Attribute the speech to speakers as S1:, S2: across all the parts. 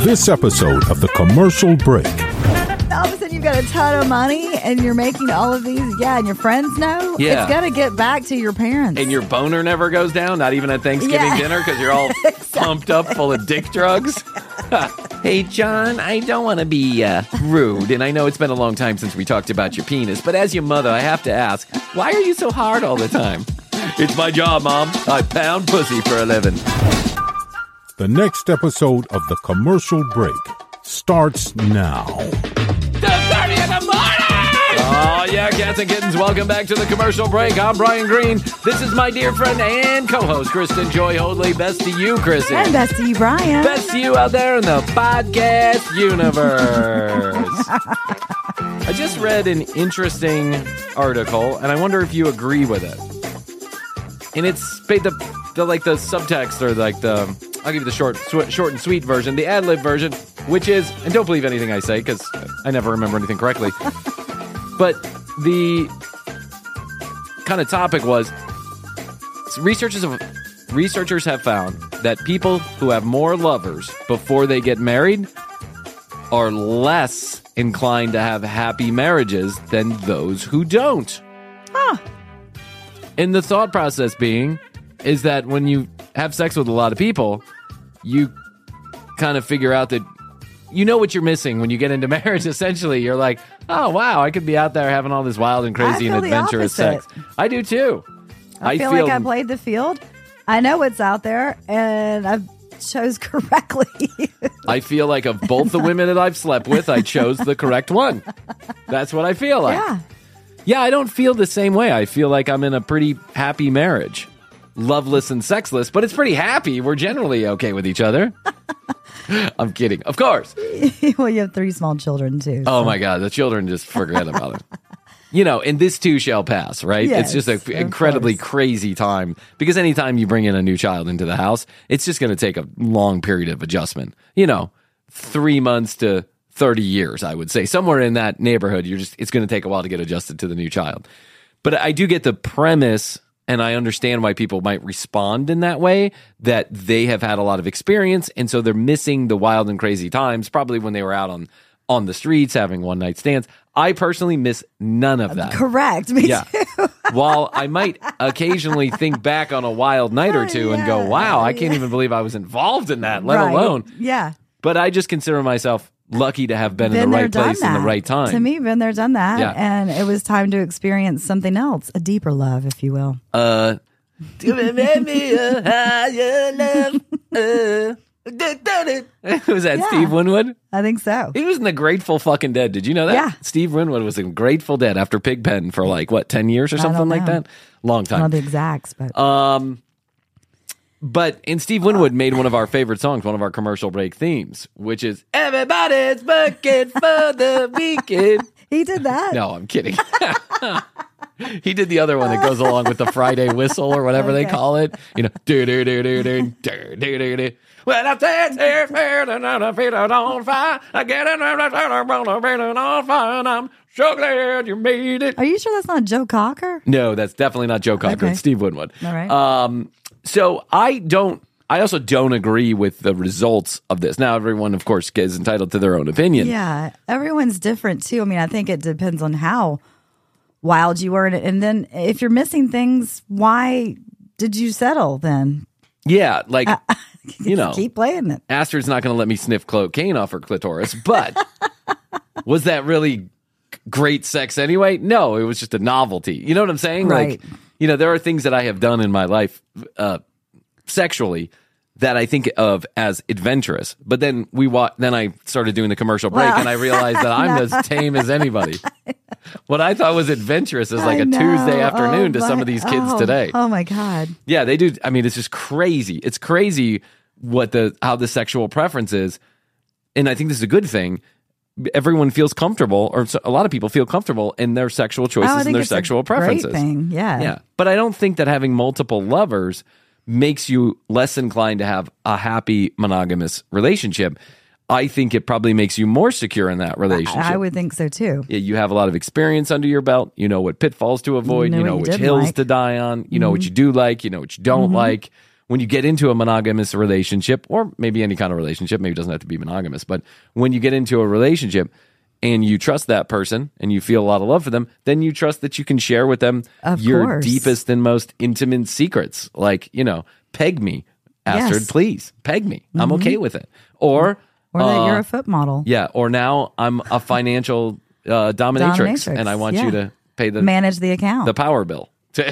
S1: This episode of The Commercial Break.
S2: All of a sudden you've got a ton of money and you're making all of these, and your friends know.
S3: Yeah.
S2: It's got to get back to your parents.
S3: And your boner never goes down, not even at Thanksgiving dinner, because you're all pumped up full of dick drugs. Hey, John, I don't want to be rude, and I know it's been a long time since we talked about your penis, but as your mother, I have to ask, why are you so hard all the time? It's my job, Mom. I pound pussy for a living.
S1: The next episode of The Commercial Break starts now.
S3: 2:30 in the morning! Oh, yeah, cats and kittens, welcome back to The Commercial Break. I'm Brian Green. This is my dear friend and co-host, Kristen Joy Hoadley. Best to you, Kristen.
S2: And best to you, Brian.
S3: Best to you out there in the podcast universe. I just read an interesting article, and I wonder if you agree with it. And it's the subtext, or I'll give you the short and sweet version, the ad-lib version, which is, and don't believe anything I say because I never remember anything correctly, but the kind of topic was, researchers have found that people who have more lovers before they get married are less inclined to have happy marriages than those who don't.
S2: Huh.
S3: And the thought process being is that when you have sex with a lot of people, you kind of figure out that you know what you're missing when you get into marriage. Essentially, you're like, oh, wow, I could be out there having all this wild and crazy and adventurous sex. I do, too.
S2: I feel like I played the field. I know what's out there, and I chose correctly.
S3: I feel like of both the women that I've slept with, I chose the correct one. That's what I feel like.
S2: Yeah.
S3: Yeah, I don't feel the same way. I feel like I'm in a pretty happy marriage. Loveless and sexless, but it's pretty happy. We're generally okay with each other. I'm kidding. Of course.
S2: Well, you have 3 small children, too.
S3: Oh, my God. The children, just forget about it. You know, and this too shall pass, right?
S2: Yes,
S3: it's just an incredibly crazy time, because anytime you bring in a new child into the house, it's just going to take a long period of adjustment. 3 months to 30 years, I would say. Somewhere in that neighborhood, it's going to take a while to get adjusted to the new child. But I do get the premise, and I understand why people might respond in that way, that they have had a lot of experience, and so they're missing the wild and crazy times, probably when they were out on the streets having one-night stands. I personally miss none of that.
S2: Correct. Me too.
S3: While I might occasionally think back on a wild night or two and go, wow, I can't even believe I was involved in that, let alone.
S2: Yeah.
S3: But I just consider myself lucky to have been in the right place in the right time.
S2: To me, been there, done that.
S3: Yeah.
S2: And it was time to experience something else, a deeper love, if you will.
S3: To make me a higher love. Was that Steve Winwood?
S2: I think so.
S3: He was in the Grateful fucking Dead. Did you know that?
S2: Yeah.
S3: Steve Winwood was in Grateful Dead after Pigpen for 10 years or something like that? Long time.
S2: I don't know the exacts, but...
S3: And Steve Winwood made one of our favorite songs, one of our commercial break themes, which is Everybody's Working for the Weekend.
S2: He did that?
S3: No, I'm kidding. He did the other one that goes along with the Friday whistle or whatever they call it. Do-do-do-do-do-do-do-do-do. Well, I'm feet on fire. I get it on fire, and I'm so glad you made it.
S2: Are you sure that's not Joe Cocker?
S3: No, that's definitely not Joe Cocker.
S2: Okay.
S3: It's Steve Winwood.
S2: All right.
S3: So I also don't agree with the results of this. Now, everyone, of course, is entitled to their own opinion.
S2: Yeah, everyone's different, too. I mean, I think it depends on how wild you were. And then if you're missing things, why did you settle then?
S3: Yeah,
S2: keep playing it.
S3: Astrid's not going to let me sniff cocaine off her clitoris, but was that really great sex anyway? No, it was just a novelty. You know what I'm saying?
S2: Right.
S3: There are things that I have done in my life sexually that I think of as adventurous. But then then I started doing the commercial break, and I realized that I'm as tame as anybody. What I thought was adventurous is like a Tuesday afternoon to some of these kids today.
S2: Oh my God.
S3: Yeah, they do. I mean, it's just crazy. It's crazy how the sexual preference is. And I think this is a good thing. Everyone feels comfortable, or a lot of people feel comfortable in their sexual choices and their sexual preferences.
S2: Great thing. Yeah.
S3: Yeah. But I don't think that having multiple lovers makes you less inclined to have a happy monogamous relationship. I think it probably makes you more secure in that relationship.
S2: I would think so too.
S3: You have a lot of experience under your belt. You know what pitfalls to avoid. You know which hills to die on. You know what you do like. You know what you don't like. when you get into a monogamous relationship, or maybe any kind of relationship, maybe it doesn't have to be monogamous, but when you get into a relationship and you trust that person and you feel a lot of love for them, then you trust that you can share with them your
S2: course.
S3: deepest and most intimate secrets. Like, peg me, Astrid,
S2: Yes.
S3: please, peg me. I'm okay with it. Or
S2: that you're a foot model.
S3: yeah, or now I'm a financial dominatrix, and I want you to pay
S2: manage the account.
S3: the power bill.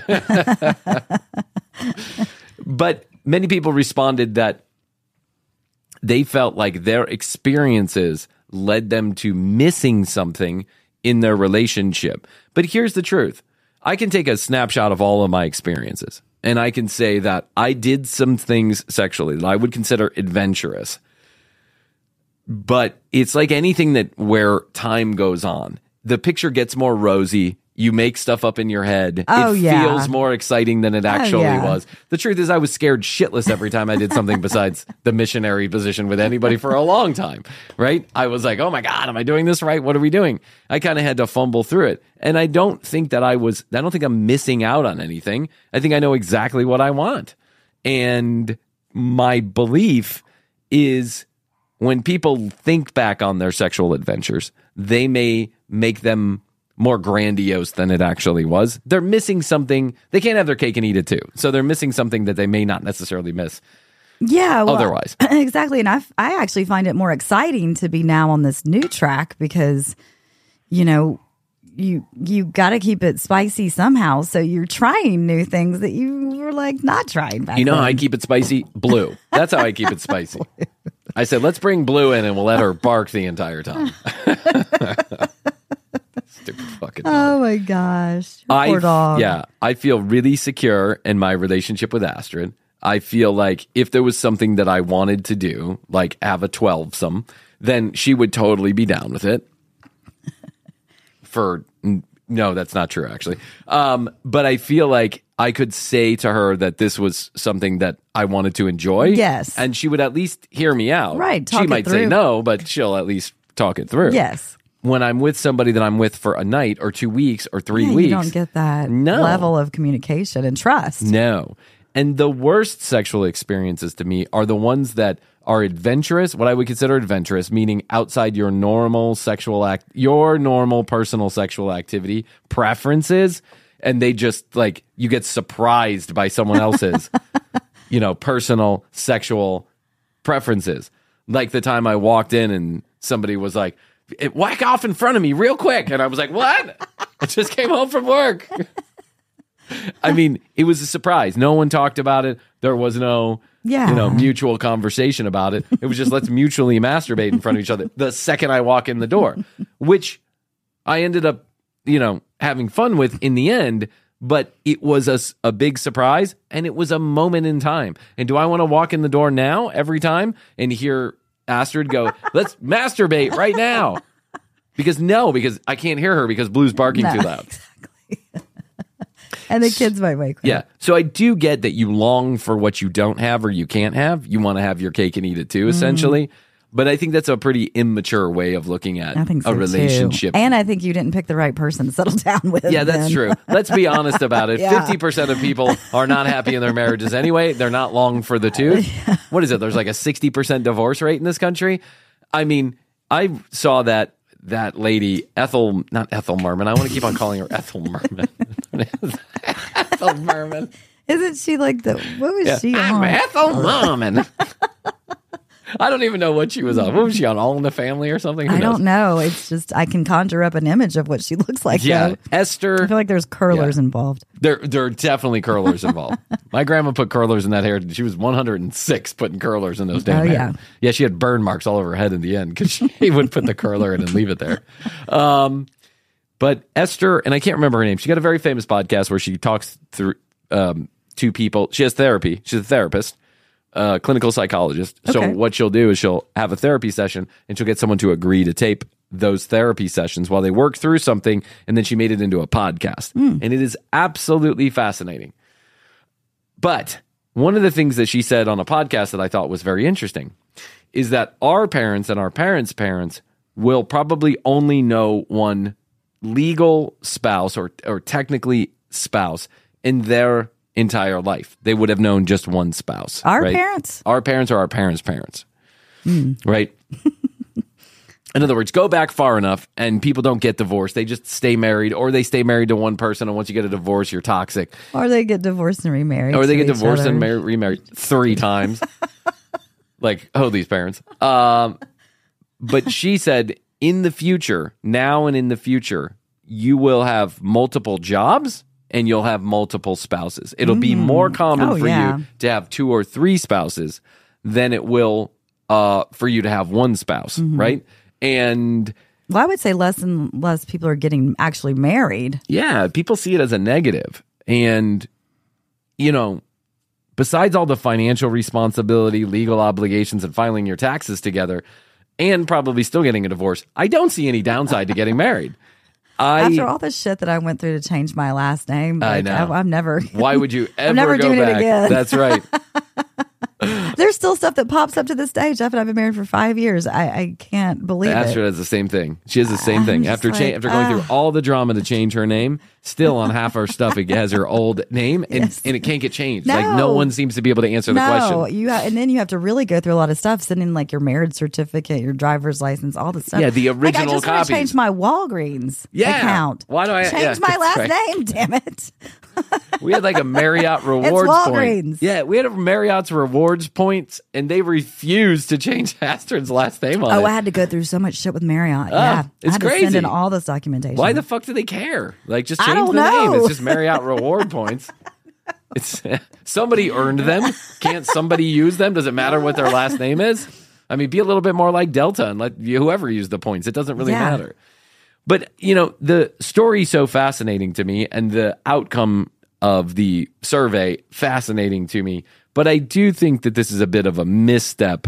S3: But many people responded that they felt like their experiences led them to missing something in their relationship. But here's the truth. I can take a snapshot of all of my experiences, and I can say that I did some things sexually that I would consider adventurous. But it's like anything where time goes on. The picture gets more rosy. You make stuff up in your head.
S2: Oh,
S3: it
S2: yeah.
S3: feels more exciting than it actually was. The truth is I was scared shitless every time I did something besides the missionary position with anybody for a long time, right? I was like, oh my God, am I doing this right? What are we doing? I kind of had to fumble through it. And I don't think I'm missing out on anything. I think I know exactly what I want. And my belief is when people think back on their sexual adventures, they may make them more grandiose than it actually was. They're missing something. They can't have their cake and eat it too. So they're missing something that they may not necessarily miss.
S2: Yeah, well,
S3: otherwise.
S2: Exactly. And I actually find it more exciting to be now on this new track because, you got to keep it spicy somehow. So you're trying new things that you were like not trying back
S3: You know
S2: then.
S3: how I keep it spicy? Blue. That's how I keep it spicy. I said, let's bring Blue in and we'll let her bark the entire time. Stupid fucking dog.
S2: Oh my gosh. Poor dog.
S3: Yeah, I feel really secure in my relationship with Astrid. I feel like if there was something that I wanted to do, like have a 12-some, then she would totally be down with it. No, that's not true, actually. But I feel like I could say to her that this was something that I wanted to enjoy.
S2: Yes.
S3: And she would at least hear me out.
S2: Right, talk
S3: She
S2: it
S3: might say
S2: through.
S3: no, but she'll at least talk it through.
S2: Yes.
S3: When I'm with somebody that I'm with for a night or 2 weeks or 3 weeks.
S2: You don't get that level of communication and trust.
S3: No. And the worst sexual experiences to me are the ones that are adventurous, what I would consider adventurous, meaning outside your normal your normal personal sexual activity preferences, and they just like you get surprised by someone else's, personal sexual preferences. Like the time I walked in and somebody was like, whack off in front of me real quick. And I was like, what? I just came home from work. I mean, it was a surprise. No one talked about it. There was no, mutual conversation about it. It was just let's mutually masturbate in front of each other the second I walk in the door, which I ended up, having fun with in the end. But it was a big surprise, and it was a moment in time. And do I want to walk in the door now every time and hear Astrid go, let's masturbate right now? Because I can't hear her because Blue's barking too loud.
S2: Exactly. And the kids might wake up.
S3: Yeah. So I do get that you long for what you don't have or you can't have. You want to have your cake and eat it too, essentially. But I think that's a pretty immature way of looking at
S2: I think so
S3: a relationship.
S2: Too. And I think you didn't pick the right person to settle down with.
S3: Yeah, that's
S2: then.
S3: true. Let's be honest about it.
S2: Yeah.
S3: 50% of people are not happy in their marriages anyway. They're not long for the tooth. What is it? There's like a 60% divorce rate in this country. I mean, I saw that lady, not Ethel Merman. I want to keep on calling her Ethel Merman. Ethel Merman.
S2: Isn't she like what was she
S3: I'm
S2: on?
S3: Ethel Merman. I don't even know what she was on. What was she on? All in the Family or something? Who
S2: I
S3: knows?
S2: don't know. It's just I can conjure up an image of what she looks like.
S3: Yeah,
S2: though.
S3: Esther.
S2: I feel like there's curlers involved.
S3: There are definitely curlers involved. My grandma put curlers in that hair. She was 106 putting curlers in those damn hair. Yeah, she had burn marks all over her head in the end because she would put the curler in and leave it there. But Esther, and I can't remember her name, she got a very famous podcast where she talks through to people. She has therapy. She's a therapist, clinical psychologist. So
S2: Okay.
S3: what she'll do is she'll have a therapy session and she'll get someone to agree to tape those therapy sessions while they work through something, and then she made it into a podcast. And it is absolutely fascinating. But one of the things that she said on a podcast that I thought was very interesting is that our parents and our parents' parents will probably only know one legal spouse or technically spouse in their entire life. They would have known just one spouse.
S2: Our
S3: right?
S2: parents?
S3: Our parents or our parents' parents. Right? In other words, go back far enough and people don't get divorced. They just stay married, or they stay married to one person, and once you get a divorce, you're toxic.
S2: Or they get divorced and remarried.
S3: Or they
S2: to
S3: get
S2: each
S3: divorced
S2: other.
S3: and remarried 3 times. Like, these parents. But she said, in the future, now and in the future, you will have multiple jobs and you'll have multiple spouses. It'll be more common for you to have 2 or 3 spouses than it will for you to have one spouse, right? And
S2: well, I would say less and less people are getting actually married.
S3: yeah, people see it as a negative. And, besides all the financial responsibility, legal obligations, and filing your taxes together, and probably still getting a divorce, I don't see any downside to getting married.
S2: After all the shit that I went through to change my last name,
S3: I know.
S2: I'm never.
S3: Why would you ever
S2: I'm never
S3: go
S2: doing
S3: back?
S2: it again.
S3: That's right.
S2: There's still stuff that pops up to this day. Jeff and I've been married for 5 years. I can't believe
S3: Astrid
S2: it.
S3: has the same thing. She has the same thing.
S2: just
S3: After
S2: like,
S3: after going through all the drama to change her name, still on half her stuff, it has her old name, and it can't get changed. Like, no
S2: No.
S3: one seems to be able to answer the question.
S2: And then you have to really go through a lot of stuff, sending like your marriage certificate, your driver's license, all the stuff.
S3: Yeah, the
S2: Like,
S3: original
S2: I just want
S3: copies.
S2: to change my Walgreens
S3: Yeah.
S2: account.
S3: Why do I-
S2: change
S3: yeah,
S2: my
S3: that's
S2: last
S3: right.
S2: name? Damn it!
S3: We had like a Marriott rewards
S2: Walgreens.
S3: point. Yeah, we had a Marriott's rewards points, and they refused to change Astrid's last name on it.
S2: Oh, I had to go through so much shit with Marriott. Yeah,
S3: it's
S2: I had to send
S3: crazy.
S2: in all this documentation.
S3: Why the fuck do they care? Like, just
S2: I
S3: change
S2: don't
S3: the name.
S2: know.
S3: It's just Marriott reward points. It's somebody earned them. Can't somebody use them? Does it matter what their last name is? I mean, be a little bit more like Delta and let whoever use the points. It doesn't really
S2: Yeah.
S3: matter. But, the story's so fascinating to me, and the outcome of the survey fascinating to me. But I do think that this is a bit of a misstep.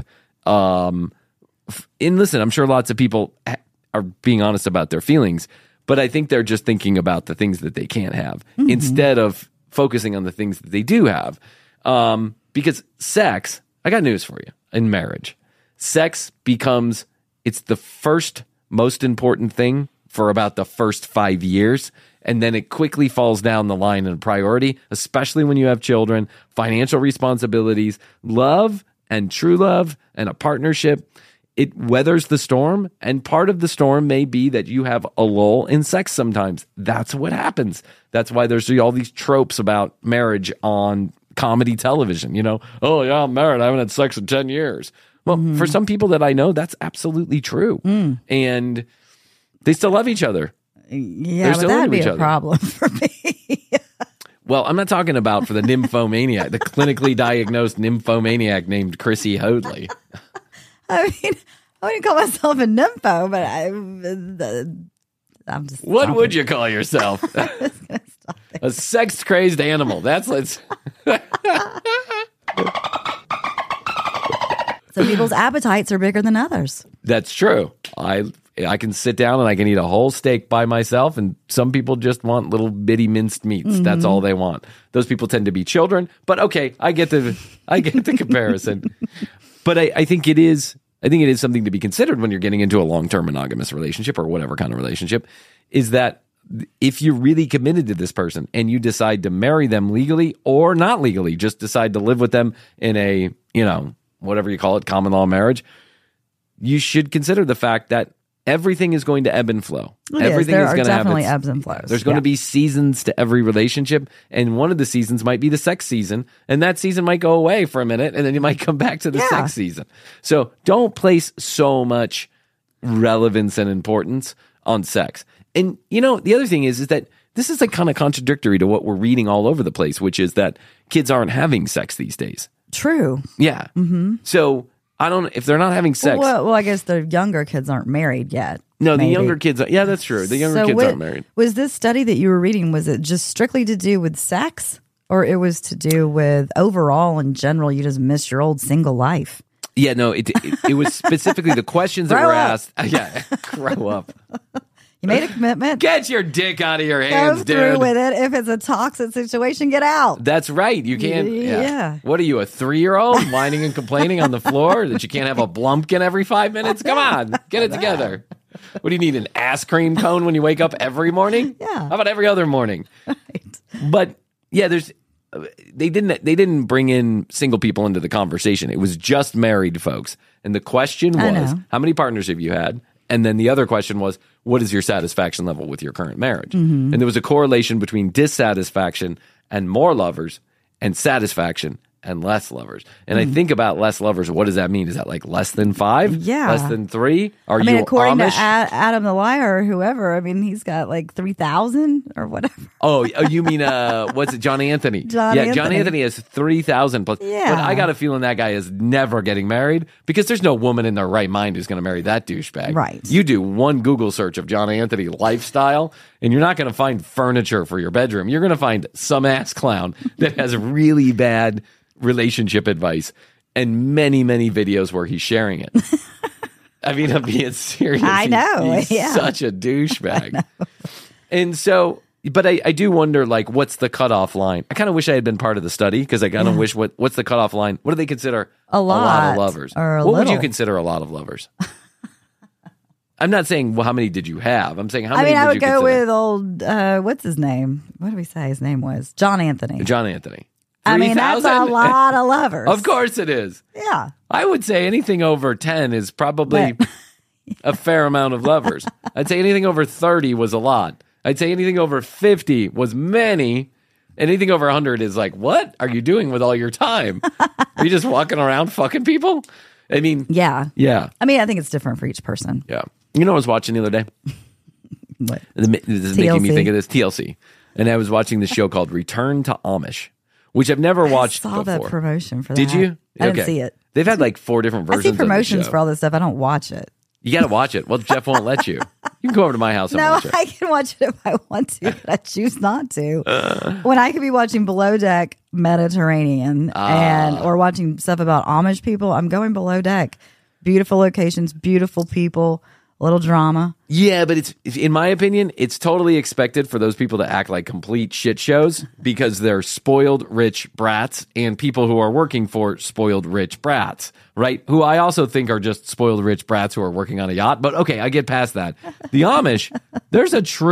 S3: Listen, I'm sure lots of people are being honest about their feelings, but I think they're just thinking about the things that they can't have instead of focusing on the things that they do have. Because sex, I got news for you, in marriage, sex it's the first most important thing for about the first 5 years. And then it quickly falls down the line in priority, especially when you have children, financial responsibilities, love and true love and a partnership. It weathers the storm. And part of the storm may be that you have a lull in sex sometimes. That's what happens. That's why there's all these tropes about marriage on comedy television. Oh, yeah, I'm married. I haven't had sex in 10 years. Well, for some people that I know, that's absolutely true. And they still love each other.
S2: Yeah, but
S3: still
S2: that'd
S3: into
S2: be
S3: each
S2: a
S3: other.
S2: problem for me.
S3: Well, I'm not talking about for the nymphomaniac, the clinically diagnosed nymphomaniac named Chrissy Hoadley.
S2: I mean, I wouldn't call myself a nympho, but I'm just.
S3: What
S2: stopping.
S3: would you call yourself? A sex-crazed animal. Let's.
S2: Some people's appetites are bigger than others.
S3: That's true. I can sit down and I can eat a whole steak by myself, and some people just want little bitty minced meats. That's all they want. Those people tend to be children, but okay, I get the comparison. But I think it is something to be considered when you're getting into a long-term monogamous relationship or whatever kind of relationship, is that if you're really committed to this person and you decide to marry them legally or not legally, just decide to live with them in a, whatever you call it, common law marriage, you should consider the fact that everything is going to ebb and flow. Everything
S2: There
S3: is
S2: are
S3: going to have
S2: definitely ebbs and flows.
S3: There's going to be seasons to every relationship, and one of the seasons might be the sex season, and that season might go away for a minute, and then you might come back to the sex season. So don't place so much relevance and importance on sex. And the other thing is that this is like kind of contradictory to what we're reading all over the place, which is that kids aren't having sex these days.
S2: True.
S3: Yeah. So I don't. If they're not having sex,
S2: Well, I guess the younger kids aren't married yet.
S3: no, the
S2: maybe.
S3: younger kids. Yeah, that's true. The younger kids aren't married.
S2: Was this study that you were reading, was it just strictly to do with sex, or it was to do with overall in general, you just miss your old single life?
S3: Yeah, no, it was specifically the questions that
S2: Grow
S3: were
S2: up.
S3: asked. Yeah, grow up.
S2: You made a commitment.
S3: Get your dick out of your
S2: Go
S3: hands,
S2: through
S3: dude.
S2: with it. If it's a toxic situation, get out.
S3: That's right. You can't.
S2: Yeah.
S3: What are you, a 3-year-old whining and complaining on the floor that you can't have a Blumpkin every 5 minutes? Come on, get it together. What do you need, an ass cream cone when you wake up every morning?
S2: Yeah.
S3: How about every other morning?
S2: Right.
S3: But yeah, there's they didn't bring in single people into the conversation. It was just married folks. And the question was, how many partners have you had? And then the other question was, what is your satisfaction level with your current marriage? And there was a correlation between dissatisfaction and more lovers and satisfaction and less lovers. And I think about less lovers. What does that mean? Is that like less than 5?
S2: Yeah.
S3: Less than 3? Are
S2: I mean,
S3: you
S2: according
S3: Amish?
S2: to Adam the Liar or whoever, I mean, he's got like 3,000 or whatever.
S3: Oh, you mean, what's it, John Anthony? John Anthony has 3,000 plus.
S2: Yeah.
S3: But I got a feeling that guy is never getting married because there's no woman in their right mind who's going to marry that douchebag.
S2: Right.
S3: You do one Google search of John Anthony lifestyle, and you're not going to find furniture for your bedroom. You're going to find some ass clown that has really bad relationship advice and many, many videos where he's sharing it. I mean, I'm being serious.
S2: I know.
S3: He's such a douchebag. And so, but I do wonder, like, what's the cutoff line? I kind of wish I had been part of the study because I kind of wish, what's the cutoff line? What do they consider
S2: a lot
S3: of lovers?
S2: Or
S3: what would
S2: little?
S3: you consider a lot of lovers? I'm not saying, well, how many did you have? I'm saying, how many
S2: I
S3: would
S2: would
S3: you
S2: go
S3: consider?
S2: with old, what's his name? What did we say his name was? John Anthony.
S3: John Anthony.
S2: I mean, that's a
S3: 3,000?
S2: lot of lovers.
S3: Of course it is.
S2: Yeah.
S3: I would say anything over 10 is probably a fair amount of lovers. I'd say anything over 30 was a lot. I'd say anything over 50 was many. Anything over 100 is like, what are you doing with all your time? Are you just walking around fucking people? I mean,
S2: Yeah.
S3: yeah,
S2: I mean, I think it's different for each person.
S3: yeah. You know what I was watching the other day?
S2: What?
S3: This is making me
S2: TLC.
S3: think of this, TLC. And I was watching this show called Return to Amish, which I've never watched
S2: I saw
S3: before.
S2: that promotion for
S3: Did
S2: that.
S3: you?
S2: I didn't
S3: Okay.
S2: see it.
S3: They've had like 4 different
S2: I
S3: versions
S2: see
S3: of the
S2: promotions
S3: show.
S2: for all this stuff. I don't watch it.
S3: You got to watch it. Well, Jeff won't let you. You can go over to my house and
S2: No,
S3: watch it.
S2: I can watch it if I want to, but I choose not to. When I could be watching Below Deck Mediterranean or watching stuff about Amish people, I'm going Below Deck. Beautiful locations, beautiful people, a little drama.
S3: Yeah, but it's in my opinion, it's totally expected for those people to act like complete shit shows because they're spoiled rich brats and people who are working for spoiled rich brats, right? Who I also think are just spoiled rich brats who are working on a yacht. But okay, I get past that. The Amish, there's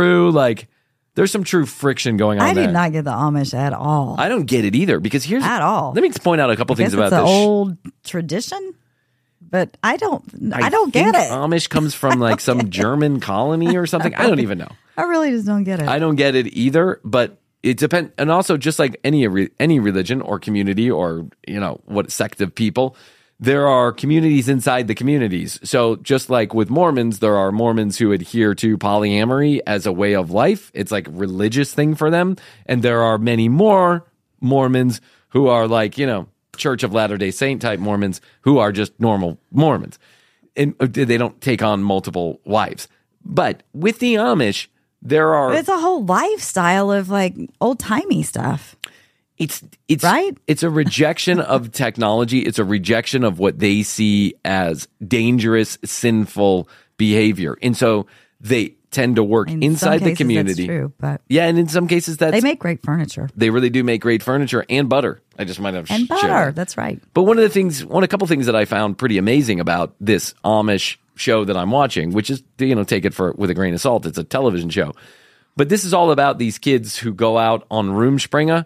S3: some true friction going on
S2: I
S3: there.
S2: did not get the Amish at all.
S3: I don't get it either because here's
S2: At all.
S3: Let me point out a couple
S2: I guess
S3: things about
S2: it's an
S3: this.
S2: old tradition, but I don't get
S3: think
S2: it.
S3: Amish comes from like some German colony or something. I don't even know.
S2: I really just don't get it.
S3: I don't get it either, but it depends. And also, just like any religion or community or, what sect of people, there are communities inside the communities. So just like with Mormons, there are Mormons who adhere to polyamory as a way of life. It's like a religious thing for them. And there are many more Mormons who are like, Church of Latter-day Saint type Mormons who are just normal Mormons. And they don't take on multiple wives. But with the Amish, there are...
S2: But it's a whole lifestyle of like old timey stuff.
S3: It's
S2: right?
S3: It's a rejection of technology. It's a rejection of what they see as dangerous, sinful behavior. And so they tend to work
S2: In
S3: inside
S2: some
S3: the
S2: cases,
S3: community.
S2: That's true, but
S3: Yeah, and in some cases
S2: they make great furniture
S3: they really do make great furniture and butter. I just might have
S2: and
S3: shared
S2: butter.
S3: that.
S2: That's right.
S3: But a couple things that I found pretty amazing about this Amish show that I'm watching, which is, take it with a grain of salt. It's a television show. But this is all about these kids who go out on Rumspringa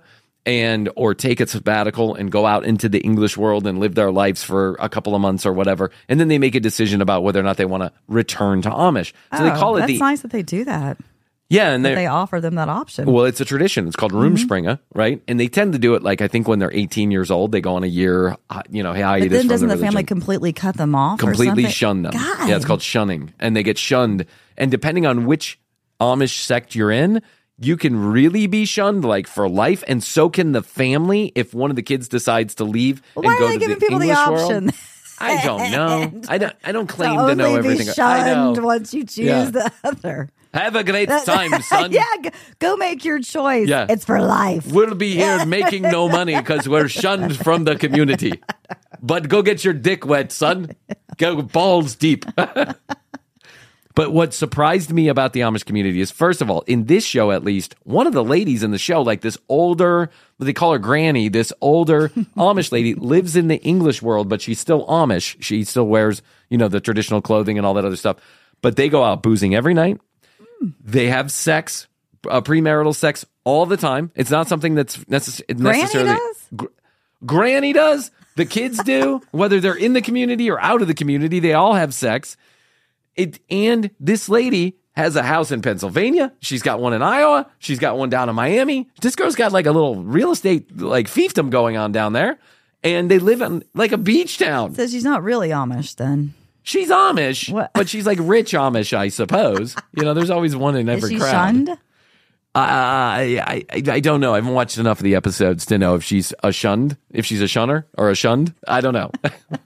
S3: or take a sabbatical and go out into the English world and live their lives for a couple of months or whatever. And then they make a decision about whether or not they want to return to Amish. So they call it
S2: that's nice that they do that.
S3: Yeah, and
S2: They offer them that option.
S3: well, it's a tradition. It's called Rumspringa, right? And they tend to do it like I think when they're 18 years old, they go on a year, hiatus.
S2: But then
S3: from
S2: doesn't the
S3: religion.
S2: family completely cut them off?
S3: Completely
S2: or something?
S3: shun them?
S2: God.
S3: Yeah, it's called shunning, and they get shunned. And depending on which Amish sect you're in, you can really be shunned like for life, and so can the family if one of the kids decides to leave
S2: Well,
S3: and
S2: why
S3: go
S2: are they
S3: to
S2: giving
S3: the
S2: people
S3: English
S2: the
S3: world.
S2: option?
S3: I don't know. I don't claim
S2: to
S3: to know
S2: only
S3: everything.
S2: Be
S3: I
S2: shunned
S3: know.
S2: once you choose
S3: Yeah.
S2: the other.
S3: Have a great time, son.
S2: Yeah, go make your choice.
S3: Yeah.
S2: It's for life.
S3: We'll be here making no money because we're shunned from the community. But go get your dick wet, son. Go balls deep. But what surprised me about the Amish community is, first of all, in this show at least, one of the ladies in the show, like this older, they call her Granny, this older Amish lady lives in the English world, but she's still Amish. She still wears, the traditional clothing and all that other stuff. But they go out boozing every night. They have sex premarital sex all the time. It's not something that's necessarily.
S2: does?
S3: Granny does. The kids do. Whether they're in the community or out of the community, they all have sex. And this lady has a house in Pennsylvania. She's got one in Iowa. She's got one down in Miami. This girl's got like a little real estate like fiefdom going on down there. And they live in like a beach town.
S2: So she's not really Amish then.
S3: She's Amish,
S2: What?
S3: but she's like rich Amish, I suppose. There's always one in every
S2: Is she
S3: crowd.
S2: shunned?
S3: I don't know. I haven't watched enough of the episodes to know if she's a shunned, if she's a shunner or a shunned. I don't know.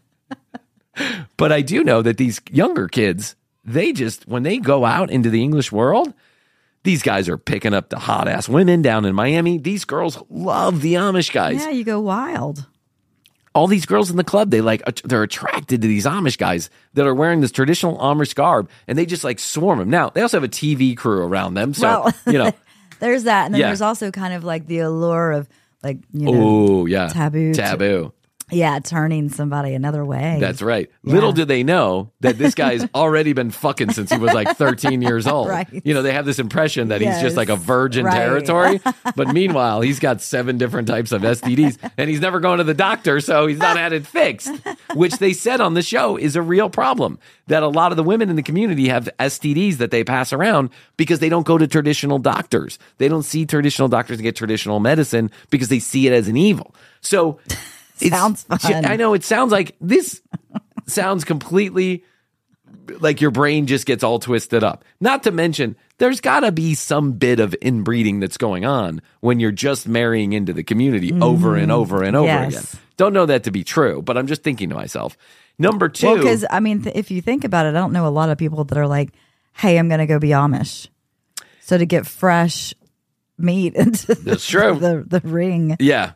S3: But I do know that these younger kids, they just, when they go out into the English world, these guys are picking up the hot ass women down in Miami. These girls love the Amish guys.
S2: Yeah, you go wild.
S3: All these girls in the club, they're attracted to these Amish guys that are wearing this traditional Amish garb, and they just like swarm them. Now, they also have a TV crew around them. So,
S2: There's that. And then
S3: Yeah.
S2: there's also kind of like the allure of like,
S3: oh, yeah.
S2: taboo. Yeah, turning somebody another way.
S3: That's right.
S2: Yeah.
S3: Little do they know that this guy's already been fucking since he was like 13 years old.
S2: Right.
S3: They have this impression that he's just like a virgin
S2: Right.
S3: territory. But meanwhile, he's got 7 different types of STDs and he's never going to the doctor, so he's not had it fixed, which they said on the show is a real problem. That a lot of the women in the community have STDs that they pass around because they don't go to traditional doctors. They don't see traditional doctors and get traditional medicine because they see it as an evil. So
S2: Sounds fun.
S3: I know it sounds like this sounds completely like your brain just gets all twisted up. Not to mention, there's got to be some bit of inbreeding that's going on when you're just marrying into the community over and over and over
S2: Yes.
S3: again. Don't know that to be true, but I'm just thinking to myself. Number 2.
S2: Well, because I mean, if you think about it, I don't know a lot of people that are like, "Hey, I'm going to go be Amish." So to get fresh meat into
S3: That's true.
S2: the ring
S3: Yeah.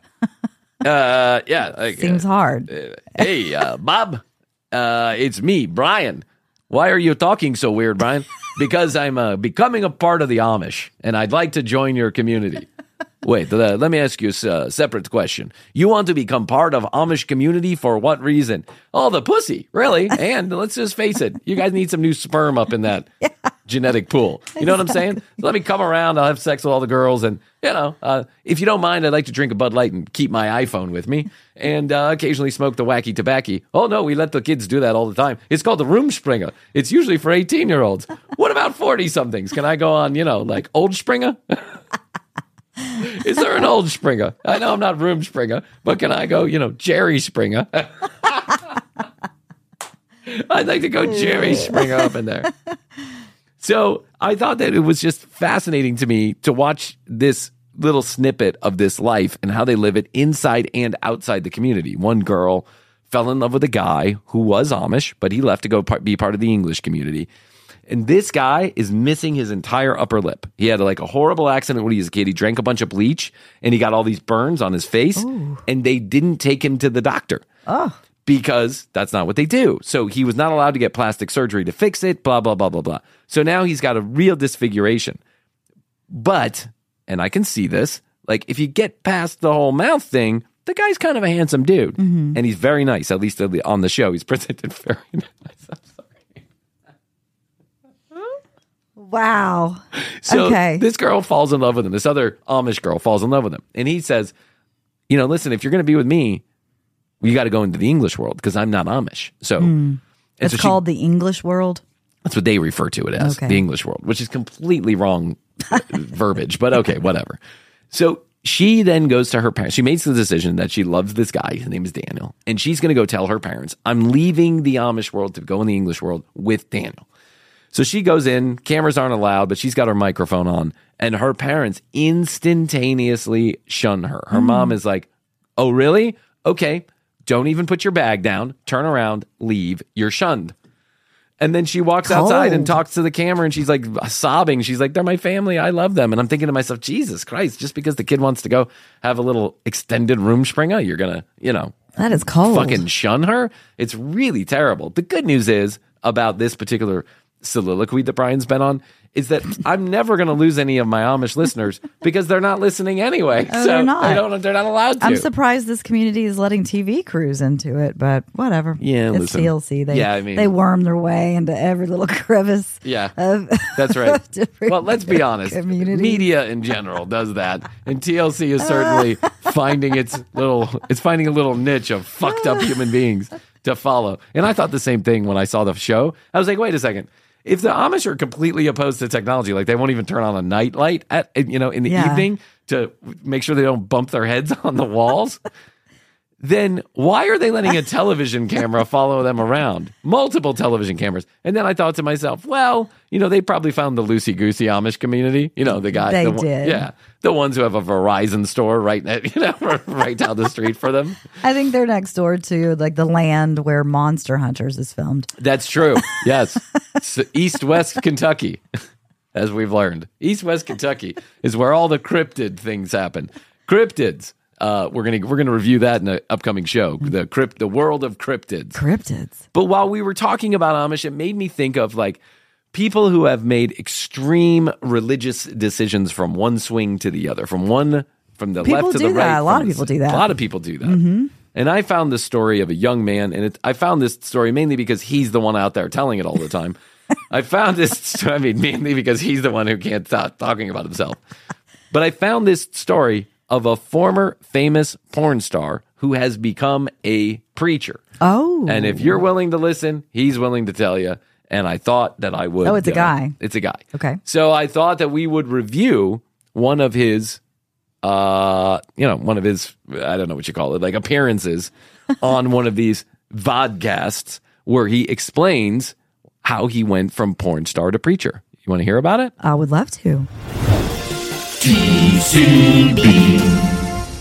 S3: Yeah. Like,
S2: seems hard.
S3: hey, Bob, it's me, Brian. Why are you talking so weird, Brian? Because I'm becoming a part of the Amish, and I'd like to join your community. Wait, let me ask you a separate question. You want to become part of Amish community for what reason? Oh, the pussy, really? And let's just face it, you guys need some new sperm up in that genetic pool. You know what I'm saying? Let me come around. I'll have sex with all the girls, and if you don't mind, I'd like to drink a Bud Light and keep my iPhone with me, and occasionally smoke the wacky tobacco. Oh no, we let the kids do that all the time. It's called the Rumspringa. It's usually for 18-year-olds. What about 40-somethings? Can I go on, like Old Springer? Is there an Old Springer? I know I'm not Rumspringa, but can I go, Jerry Springer? I'd like to go Jerry Springer up in there. So I thought that it was just fascinating to me to watch this little snippet of this life and how they live it inside and outside the community. One girl fell in love with a guy who was Amish, but he left to go be part of the English community. And this guy is missing his entire upper lip. He had like a horrible accident when he was a kid. He drank a bunch of bleach and he got all these burns on his face. Ooh. And they didn't take him to the doctor.
S2: Oh.
S3: Because that's not what they do. So he was not allowed to get plastic surgery to fix it, blah, blah, blah, blah, blah. So now he's got a real disfiguration. But, and I can see this, like if you get past the whole mouth thing, the guy's kind of a handsome dude. Mm-hmm. And he's very nice, at least on the show. He's presented very nice. I'm sorry.
S2: Wow.
S3: So
S2: okay.
S3: This girl falls in love with him. This other Amish girl falls in love with him. And he says, listen, if you're going to be with me, you got to go into the English world because I'm not Amish. So
S2: it's called the English world.
S3: That's what they refer to it as, the English world, which is completely wrong verbiage, but okay, whatever. So she then goes to her parents. She makes the decision that she loves this guy. His name is Daniel. And she's going to go tell her parents, I'm leaving the Amish world to go in the English world with Daniel. So she goes in, cameras aren't allowed, but she's got her microphone on, and her parents instantaneously shun her. Her mom is like, oh, really? Okay, don't even put your bag down, turn around, leave, you're shunned. And then she walks outside and talks to the camera, and she's like sobbing. She's like, they're my family, I love them. And I'm thinking to myself, Jesus Christ, just because the kid wants to go have a little extended Rumspringa, you're going to,
S2: that is cold.
S3: Fucking shun her? It's really terrible. The good news is about this particular soliloquy that Brian's been on is that I'm never going to lose any of my Amish listeners because they're not listening anyway.
S2: Oh,
S3: so
S2: they're not.
S3: They're not allowed to.
S2: I'm surprised this community is letting TV crews into it, but whatever.
S3: Yeah,
S2: it's
S3: listen.
S2: TLC. They
S3: they
S2: worm their way into every little crevice.
S3: Yeah,
S2: of
S3: that's right.
S2: different
S3: Well, let's be honest.
S2: communities.
S3: Media in general does that, and TLC is certainly finding a little niche of fucked up human beings to follow. And I thought the same thing when I saw the show. I was like, wait a second. If the Amish are completely opposed to technology, like they won't even turn on a night light in the evening to make sure they don't bump their heads on the walls, then why are they letting a television camera follow them around? Multiple television cameras. And then I thought to myself, well, they probably found the loosey-goosey Amish community. The guy.
S2: They did.
S3: Yeah. The ones who have a Verizon store right down the street for them.
S2: I think they're next door to like the land where Monster Hunters is filmed.
S3: That's true. Yes. East-West Kentucky, as we've learned. East-West Kentucky is where all the cryptid things happen. Cryptids. We're gonna review that in an upcoming show. The world of cryptids.
S2: Cryptids.
S3: But while we were talking about Amish, it made me think of like people who have made extreme religious decisions from one swing to the other, from the left to the right.
S2: A lot of people do that.
S3: A lot of people do that. Mm-hmm. And I found the story of a young man, and I found this story mainly because he's the one out there telling it all the time. I found this, mainly because he's the one who can't stop talking about himself. But I found this story of a former famous porn star who has become a preacher.
S2: Oh.
S3: And if you're willing to listen, he's willing to tell you. And I thought that I would.
S2: Oh, it's a guy.
S3: It's a guy.
S2: Okay.
S3: So I thought that we would review one of his, I don't know what you call it, like appearances on one of these vodcasts where he explains how he went from porn star to preacher. You want to hear about it?
S2: I would love to.
S4: TCB.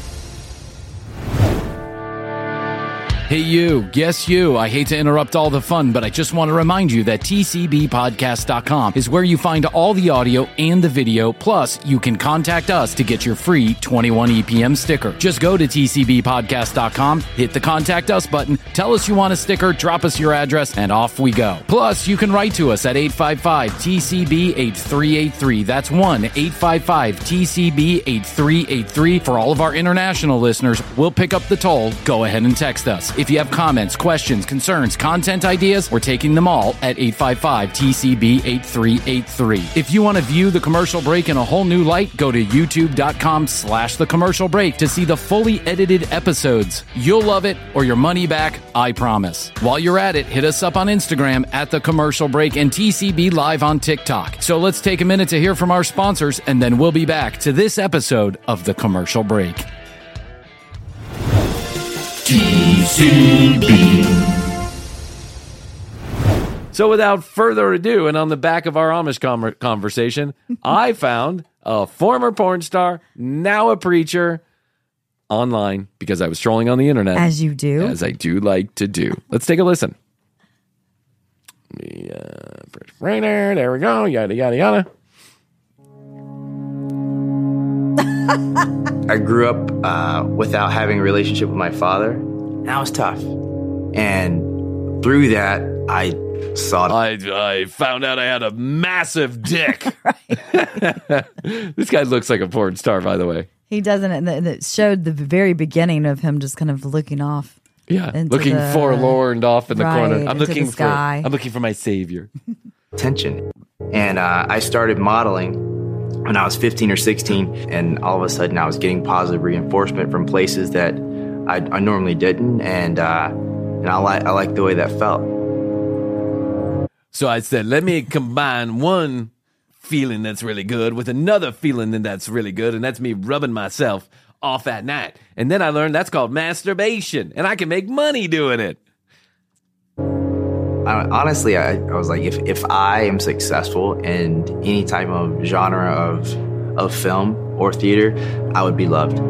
S5: Hey you, yes you, I hate to interrupt all the fun, but I just want to remind you that tcbpodcast.com is where you find all the audio and the video, plus you can contact us to get your free 21 EPM sticker. Just go to tcbpodcast.com, hit the contact us button, tell us you want a sticker, drop us your address, and off we go. Plus, you can write to us at 855-TCB-8383. That's 1-855-TCB-8383. For all of our international listeners, we'll pick up the toll. Go ahead and text us. If you have comments, questions, concerns, content ideas, we're taking them all at 855-TCB-8383. If you want to view The Commercial Break in a whole new light, go to youtube.com/The Commercial Break to see the fully edited episodes. You'll love it or your money back, I promise. While you're at it, hit us up on Instagram at The Commercial Break and TCB Live on TikTok. So let's take a minute to hear from our sponsors, and then we'll be back to this episode of The Commercial Break.
S4: TCB.
S3: So without further ado, and on the back of our Amish conversation, I found a former porn star, now a preacher, online because I was strolling on the internet.
S2: As you do.
S3: As I do like to do. Let's take a listen. There we go. Yada, yada, yada.
S6: I grew up without having a relationship with my father. That was tough. And through that, I saw...
S3: I found out I had a massive dick. This guy looks like a porn star, by the way.
S2: He doesn't. And it showed the very beginning of him just kind of looking off.
S3: Yeah, looking forlorn off in the corner. I'm looking for my savior.
S6: Attention. And I started modeling when I was 15 or 16, and all of a sudden I was getting positive reinforcement from places that I normally didn't, and I like the way that felt.
S3: So I said, let me combine one feeling that's really good with another feeling that's really good, and that's me rubbing myself off at night. And then I learned that's called masturbation, and I can make money doing it.
S6: Honestly, I was like, if I am successful in any type of genre of film or theater, I would be loved.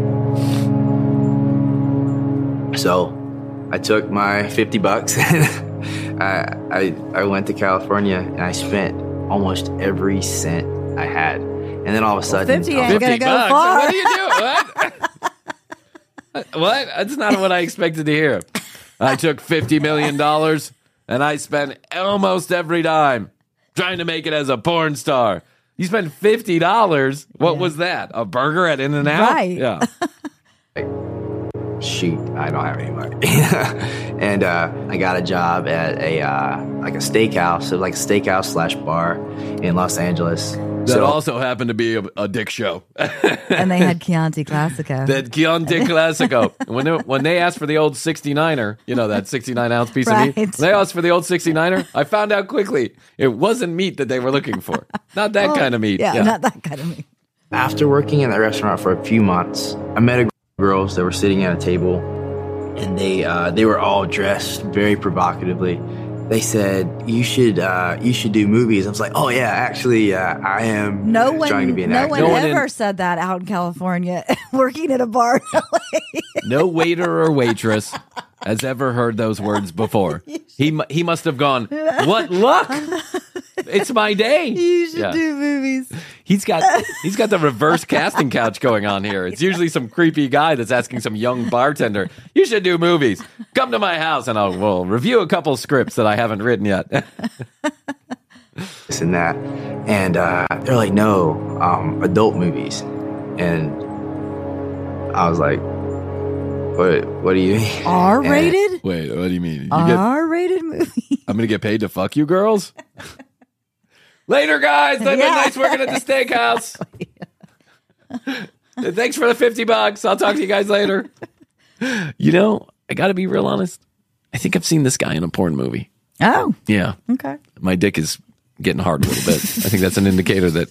S6: So I took my $50 and I went to California, and I spent almost every cent I had. And then all of a sudden,
S2: 50 ain't gonna go far.
S3: What do you do? What? That's not what I expected to hear. I took $50 million and I spent almost every dime. trying to make it as a porn star. You spent $50. What was that? A burger at In-N-Out?
S2: Right.
S3: Yeah.
S6: Shoot, I don't have any money. And I got a job at a steakhouse, so like a steakhouse / bar in Los Angeles.
S3: That also happened to be a dick show.
S2: And they had Chianti Classico.
S3: That Chianti Classico. When they asked for the old 69er, you know, that 69-ounce piece of meat, when they asked for the old 69er, I found out quickly it wasn't meat that they were looking for. Not that kind of meat.
S2: Yeah, not that kind of meat.
S6: After working in the restaurant for a few months, I met a group of girls that were sitting at a table, and they were all dressed very provocatively. They said, you should do movies. I was like, oh yeah, actually, I am trying to be an actor.
S2: No one ever said that out in California, working at a bar in LA.
S3: No waiter or waitress has ever heard those words before. He must have gone, what luck? It's my day.
S2: You should do movies.
S3: He's got the reverse casting couch going on here. It's usually some creepy guy that's asking some young bartender, you should do movies. Come to my house and we'll review a couple scripts that I haven't written yet.
S6: This and that. And they're like, no, adult movies. And I was like, what do you mean?
S2: R-rated?
S3: Wait, what do you mean?
S2: R-rated movie.
S3: I'm going to get paid to fuck you girls? Later, guys. I've been nice working at the steakhouse. Thanks for the $50. I'll talk to you guys later. You know, I got to be real honest. I think I've seen this guy in a porn movie.
S2: Oh.
S3: Yeah.
S2: Okay.
S3: My dick is getting hard a little bit. I think that's an indicator that...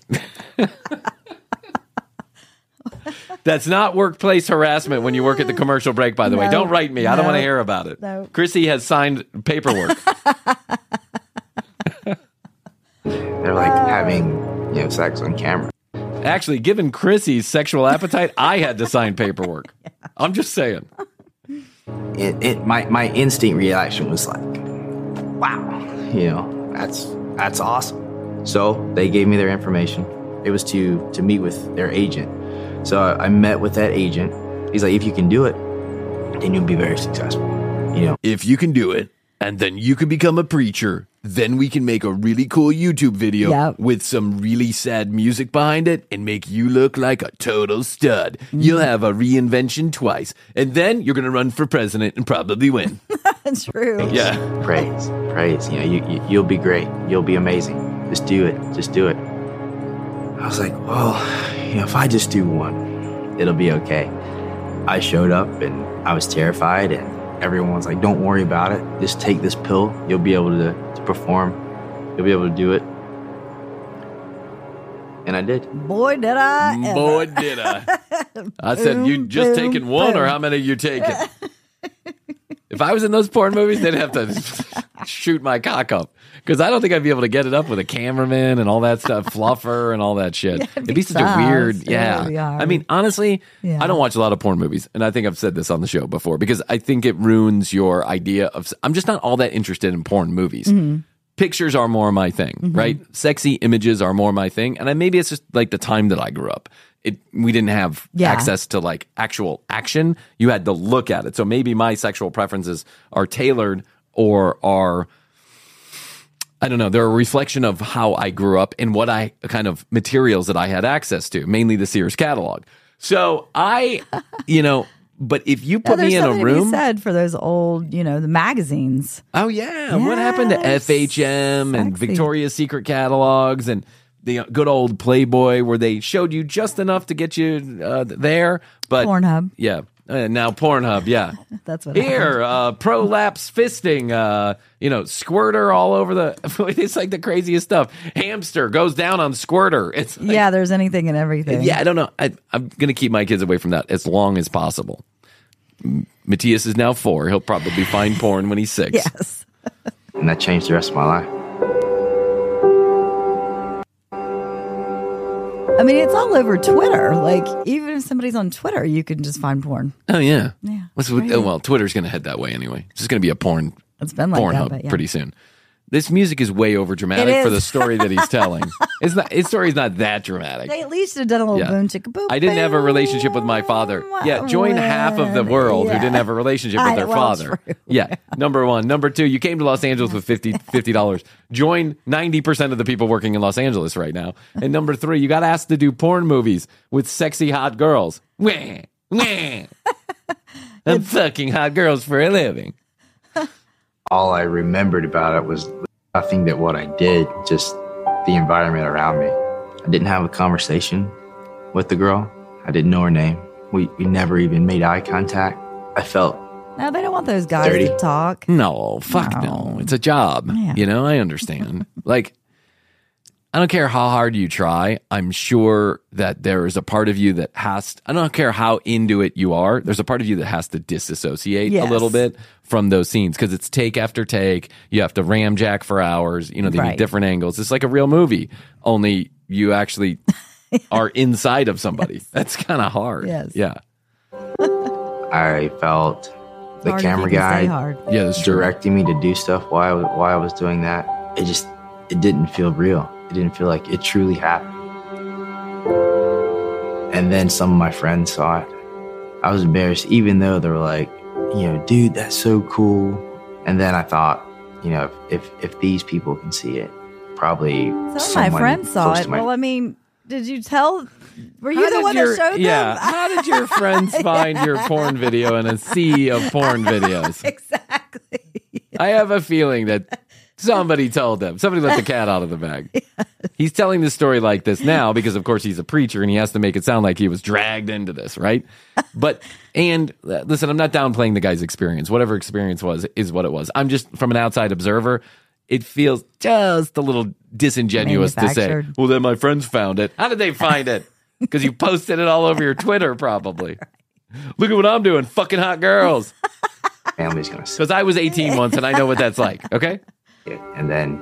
S3: That's not workplace harassment when you work at the commercial break, by the way. Don't write me. I don't want to hear about it.
S2: No.
S3: Chrissy has signed paperwork.
S6: They're like having, sex on camera.
S3: Actually, given Chrissy's sexual appetite, I had to sign paperwork. I'm just saying.
S6: My instinct reaction was like, wow, that's awesome. So they gave me their information. It was to meet with their agent. So I met with that agent. He's like, if you can do it, then you'll be very successful.
S3: If you can do it, and then you can become a preacher, then we can make a really cool YouTube video with some really sad music behind it and make you look like a total stud. You'll have a reinvention twice, and then you're going to run for president and probably win.
S2: That's true.
S3: Yeah.
S6: Praise. You'll be great. You'll be amazing. Just do it. I was like, well, if I just do one, it'll be okay. I showed up and I was terrified, and everyone was like, don't worry about it. Just take this pill. You'll be able to perform. You'll be able to do it. And I did.
S2: Boy, did I.
S3: Boy, did I. I said, you just taking one, or how many are you taking? If I was in those porn movies, they'd have to shoot my cock up. Because I don't think I'd be able to get it up with a cameraman and all that stuff, fluffer and all that shit. It'd be such a weird, I mean, honestly, I don't watch a lot of porn movies. And I think I've said this on the show before, because I think it ruins your idea of, I'm just not all that interested in porn movies. Mm-hmm. Pictures are more my thing, right? Sexy images are more my thing. And maybe it's just like the time that I grew up. We didn't have access to like actual action. You had to look at it. So maybe my sexual preferences are tailored or are, I don't know, they're a reflection of how I grew up and what kind of materials that I had access to, mainly the Sears catalog. So but if you put me in a room.
S2: There's something to be said for those old, the magazines.
S3: Oh, yeah. What happened to FHM and Victoria's Secret catalogs and the good old Playboy, where they showed you just enough to get you there? But
S2: Pornhub.
S3: Yeah. Now Pornhub, yeah.
S2: That's what
S3: here, prolapse fisting, squirter all over the. It's like the craziest stuff. Hamster goes down on squirter. It's like,
S2: there's anything and everything.
S3: Yeah, I don't know. I'm gonna keep my kids away from that as long as possible. Matthias is now 4. He'll probably find porn when he's 6.
S2: Yes.
S6: And that changed the rest of my life.
S2: I mean, it's all over Twitter. Like, even if somebody's on Twitter, you can just find porn.
S3: Oh, yeah.
S2: Yeah.
S3: Well, Twitter's going to head that way anyway. It's just going to be a porn.
S2: It's been like
S3: Pornhub
S2: that, but
S3: pretty soon. This music is way over
S2: It
S3: dramatic
S2: is.
S3: for the story that he's telling. It's not. His story's not that dramatic.
S2: They at least have done a little
S3: Yeah.
S2: boom chicka boom.
S3: I didn't have a relationship with my father. Yeah, join half of the world who didn't have a relationship with their father.
S2: True.
S3: Yeah, number one. Number two, you came to Los Angeles with $50. Join 90% of the people working in Los Angeles right now. And number three, you got asked to do porn movies with sexy hot girls. Wah, wah. I'm fucking hot girls for a living.
S6: All I remembered about it was nothing that what I did, just the environment around me. I didn't have a conversation with the girl. I didn't know her name. We never even made eye contact. I felt
S2: No, they don't want those guys
S6: Dirty.
S2: to talk.
S3: No, fuck no. It's a job.
S2: Yeah.
S3: You know, I understand. Like, I don't care how hard you try. I'm sure that there is a part of you that I don't care how into it you are. There's a part of you that has to disassociate a
S2: Yes.
S3: little bit from those scenes because it's take after take. You have to ramjack for hours. You know, they
S2: Right.
S3: need different angles. It's like a real movie, only you actually are inside of somebody. That's kind of hard.
S2: Yes.
S3: Yeah.
S6: I felt the
S2: Hard to
S6: camera
S2: keep 'em stay
S6: guy
S2: hard.
S3: Yeah, that's true.
S6: directing me to do stuff while I was doing that. It didn't feel real. It didn't feel like it truly happened. And then some of my friends saw it. I was embarrassed, even though they were like, dude, that's so cool. And then I thought, if these people can see it, probably
S2: Some of my
S6: someone
S2: friends saw
S6: close
S2: it.
S6: to my-
S2: Well, I mean, did you tell? Were
S3: How
S2: you the
S3: did
S2: one that showed them?
S3: Yeah. How did your friends find your porn video in a sea of porn videos?
S2: Exactly.
S3: I have a feeling that somebody told them. Somebody let the cat out of the bag. Yes. He's telling this story like this now because, of course, he's a preacher and he has to make it sound like he was dragged into this, right? And listen, I'm not downplaying the guy's experience. Whatever experience was is what it was. I'm just, from an outside observer, it feels just a little disingenuous to say,
S2: Manufactured.
S3: well, then my friends found it. How did they find it? Because you posted it all over your Twitter, probably. Look at what I'm doing, fucking hot girls.
S6: family's going to see
S3: Because I was 18 once and I know what that's like, okay?
S6: it. And then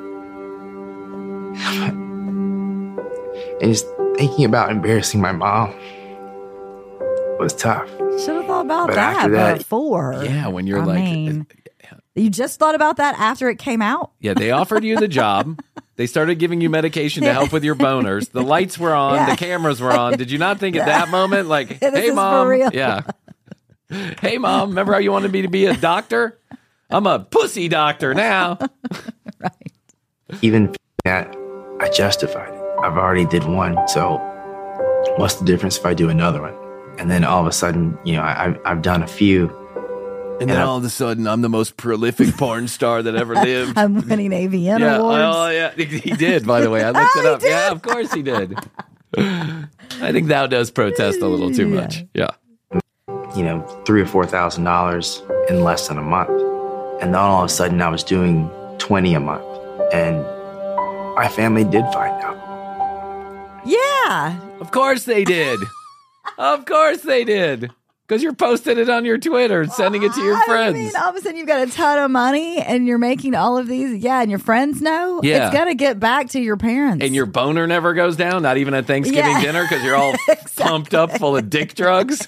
S6: and just thinking about embarrassing my mom was tough.
S2: Should have thought about
S6: But
S2: that
S6: after that-
S2: before.
S3: Yeah, when you're
S2: I
S3: like,
S2: mean, you just thought about that after it came out?
S3: yeah, they offered you the job. They started giving you medication to help with your boners. The lights were on.
S2: Yeah.
S3: The cameras were on. Did you not think at that moment, like,
S2: This
S3: hey,
S2: is for
S3: mom?
S2: real.
S3: Yeah. Hey, mom, remember how you wanted me to be a doctor? I'm a pussy doctor now.
S2: Right.
S6: Even that, I justified it. I've already did one, so what's the difference if I do another one? And then all of a sudden, I've done a few.
S3: And then all of a sudden, I'm the most prolific porn star that ever lived.
S2: I'm winning AVN
S3: Yeah,
S2: awards.
S3: oh, yeah, he did, by the way. I looked it
S2: he
S3: up.
S2: did?
S3: Yeah, of course he did. I think thou does protest a little too much. Yeah.
S6: $3,000 or $4,000 in less than a month. And then all of a sudden I was doing 20 a month. And my family did find out.
S2: Yeah.
S3: Of course they did. Of course they did. Because you're posting it on your Twitter and sending it to your friends.
S2: I mean, all of a sudden you've got a ton of money and you're making all of these. Yeah, and your friends know.
S3: Yeah.
S2: It's got to get back to your parents.
S3: And your boner never goes down, not even at Thanksgiving
S2: Yeah.
S3: dinner, because you're all pumped up full of dick drugs.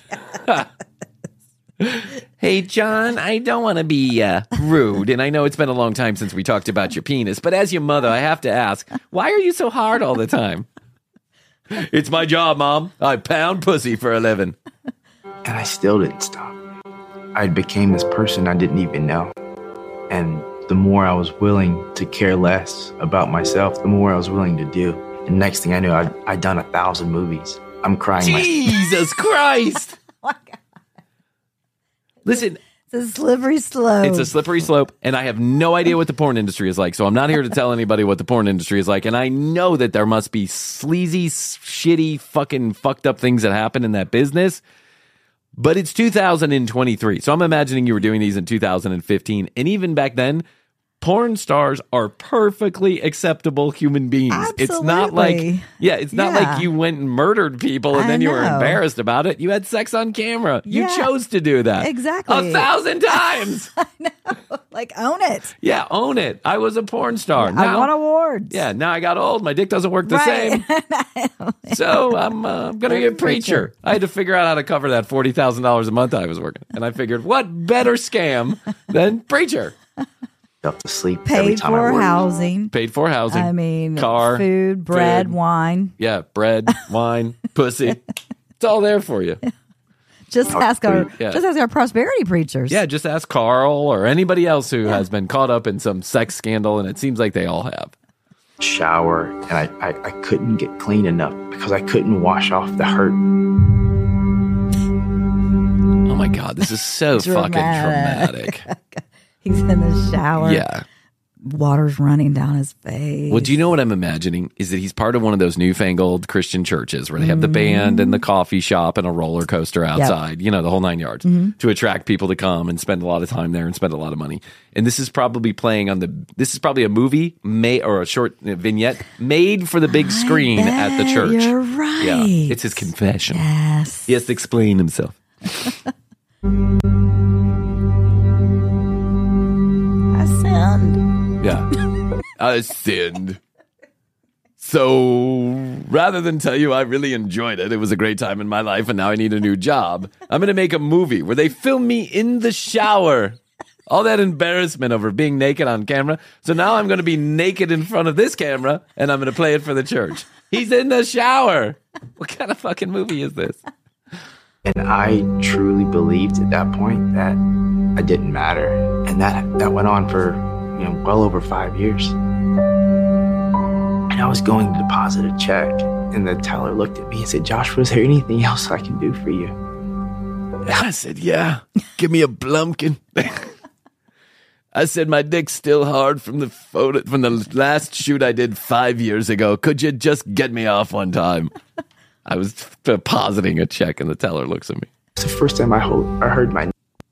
S3: Hey, John, I don't want to be rude, and I know it's been a long time since we talked about your penis, but as your mother, I have to ask, why are you so hard all the time? It's my job, Mom. I pound pussy for a living.
S6: And I still didn't stop. I became this person I didn't even know. And the more I was willing to care less about myself, the more I was willing to do. And next thing I knew, I'd done 1,000 movies. I'm crying.
S3: Jesus Christ.
S2: Oh my God.
S3: Listen,
S2: It's a slippery slope.
S3: it's a slippery slope, and I have no idea what the porn industry is like, so I'm not here to tell anybody what the porn industry is like, and I know that there must be sleazy, shitty, fucking fucked up things that happen in that business, but it's 2023, so I'm imagining you were doing these in 2015, and even back then, porn stars are perfectly acceptable human beings. It's not like,
S2: Absolutely.
S3: it's not
S2: Yeah.
S3: like you went and murdered people and
S2: I
S3: then you were
S2: know.
S3: embarrassed about it. You had sex on camera. You
S2: Yeah.
S3: chose to do that.
S2: Exactly.
S3: 1,000 times.
S2: like, own it.
S3: Yeah, own it. I was a porn star.
S2: I
S3: Now,
S2: won awards.
S3: yeah, now I got old. My dick doesn't work the
S2: Right.
S3: same. So I'm going to be a preacher. I had to figure out how to cover that $40,000 a month I was working. And I figured, what better scam than preacher?
S6: myself to sleep every
S2: Paid
S6: time I
S2: for
S6: worked.
S2: housing.
S3: Paid for housing.
S2: I mean,
S3: car,
S2: food, bread,
S3: food.
S2: wine.
S3: Yeah, bread, wine, pussy. It's all there for you.
S2: Just ask our
S3: Yeah.
S2: just ask our prosperity preachers.
S3: Yeah, just ask Carl or anybody else who has been caught up in some sex scandal, and it seems like they all have.
S6: Shower, and I couldn't get clean enough because I couldn't wash off the hurt.
S3: Oh my God, this is so fucking
S2: Dramatic.
S3: traumatic.
S2: He's in the shower.
S3: Yeah.
S2: Water's running down his face.
S3: Well, do you know what I'm imagining? Is that he's part of one of those newfangled Christian churches where they have the band and the coffee shop and a roller coaster outside, you know, the whole 9 yards to attract people to come and spend a lot of time there and spend a lot of money. And this is probably playing on this is probably a movie or a short vignette made for the big screen at the church.
S2: You're right.
S3: Yeah. It's his confession.
S2: Yes.
S3: He has to explain himself.
S2: I sinned.
S3: Yeah. I sinned. So rather than tell you I really enjoyed it, it was a great time in my life and now I need a new job, I'm going to make a movie where they film me in the shower. All that embarrassment over being naked on camera. So now I'm going to be naked in front of this camera and I'm going to play it for the church. He's in the shower. What kind of fucking movie is this?
S6: And I truly believed at that point that I didn't matter. And that went on for, well over 5 years. And I was going to deposit a check, and the teller looked at me and said, "Joshua, is there anything else I can do for you?"
S3: I said, yeah, give me a Blumpkin. I said, my dick's still hard from the photo, from the last shoot I did 5 years ago. Could you just get me off one time? I was depositing a check, and the teller looks at me.
S6: It's the first time I heard my name.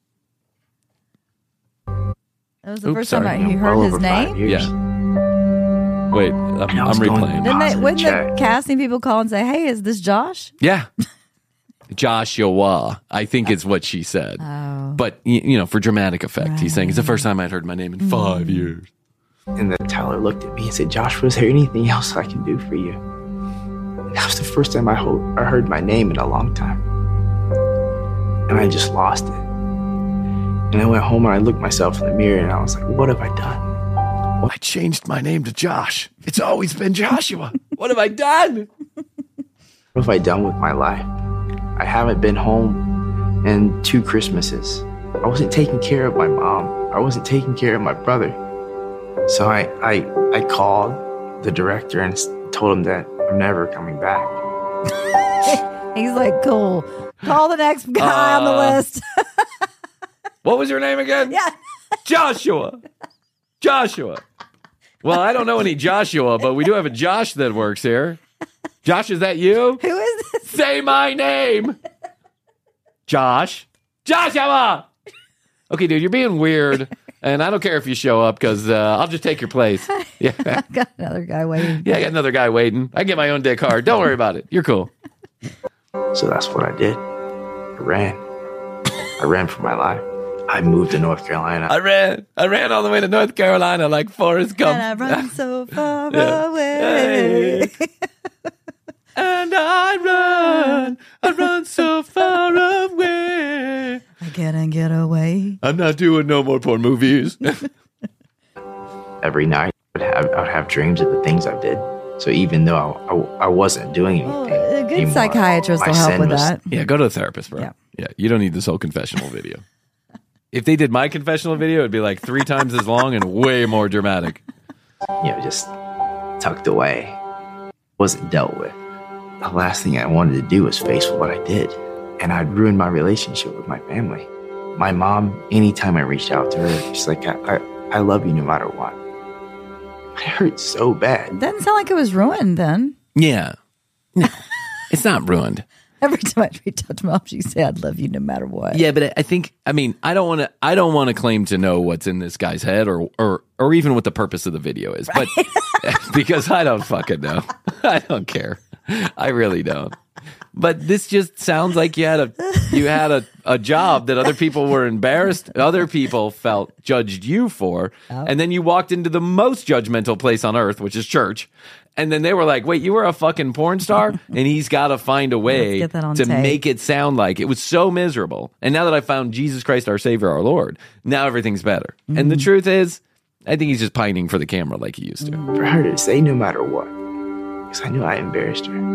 S2: That was the
S3: Oops,
S2: first
S3: sorry.
S2: time you
S6: Well
S2: heard his
S6: over 5
S2: name.
S6: years.
S3: Yeah. Wait,
S6: And I
S3: I'm
S6: was going
S3: replaying.
S6: to
S2: Wouldn't the
S6: check.
S2: casting people call and say, "Hey, is this Josh?"
S3: Yeah. Joshua, I think is what she said.
S2: Oh.
S3: But, for dramatic effect, he's saying, it's the first time I'd heard my name in 5 years.
S6: And the teller looked at me and said, "Joshua, is there anything else I can do for you?" And that was the first time I heard my name in a long time. And I just lost it. And I went home and I looked myself in the mirror and I was like, what have I done?
S3: I changed my name to Josh. It's always been Joshua. What have I done?
S6: What have I done with my life? I haven't been home in 2 Christmases. I wasn't taking care of my mom. I wasn't taking care of my brother. So I called the director and told him that I'm never coming back.
S2: He's like, "Cool. Call the next guy on the list."
S3: What was your name again?
S2: Yeah.
S3: Joshua. Joshua. Well, I don't know any Joshua, but we do have a Josh that works here. Josh, is that you?
S2: Who is this?
S3: Say my name. Josh. Joshua. Okay, dude, you're being weird, and I don't care if you show up because I'll just take your place. Yeah.
S2: Got another guy waiting.
S3: Yeah, I got another guy waiting. I get my own dick hard. Don't worry about it. You're cool.
S6: So that's what I did. I ran. I ran for my life. I moved to North Carolina.
S3: I ran all the way to North Carolina like Forrest Gump.
S2: And I run so far
S3: Yeah.
S2: away.
S3: And I run so far away.
S2: I can't get away.
S3: I'm not doing no more porn movies.
S6: Every night I would have dreams of the things I did. So even though I wasn't doing anything,
S2: Well, a good
S6: anymore,
S2: psychiatrist
S6: my
S2: will help
S6: sin
S2: with
S6: was-
S2: that.
S3: Yeah, go to a therapist, bro.
S2: Yeah.
S3: You don't need this whole confessional video. If they did my confessional video, it'd be like 3 times as long and way more dramatic.
S6: Just tucked away, wasn't dealt with. The last thing I wanted to do was face what I did, and I'd ruined my relationship with my family. My mom, anytime I reached out to her, she's like, I love you no matter what. It hurt so bad.
S2: Doesn't sound like it was ruined then.
S3: Yeah. No, it's not ruined.
S2: Every time I reach out to mom, she said, "I love you no matter what."
S3: Yeah, but I don't want to claim to know what's in this guy's head or even what the purpose of the video is, but because I don't fucking know. I don't care. I really don't. But this just sounds like you had a job that other people were embarrassed, other people judged you for, and then you walked into the most judgmental place on earth, which is church. And then they were like, "Wait, you were a fucking porn star?" And he's got to find a way
S2: Let's get that on
S3: to
S2: tape.
S3: make it sound like it was so miserable. And now that I found Jesus Christ, our Savior, our Lord, now everything's better. And the truth is, I think he's just pining for the camera like he used to.
S6: For her to say no matter what, because I knew I embarrassed her.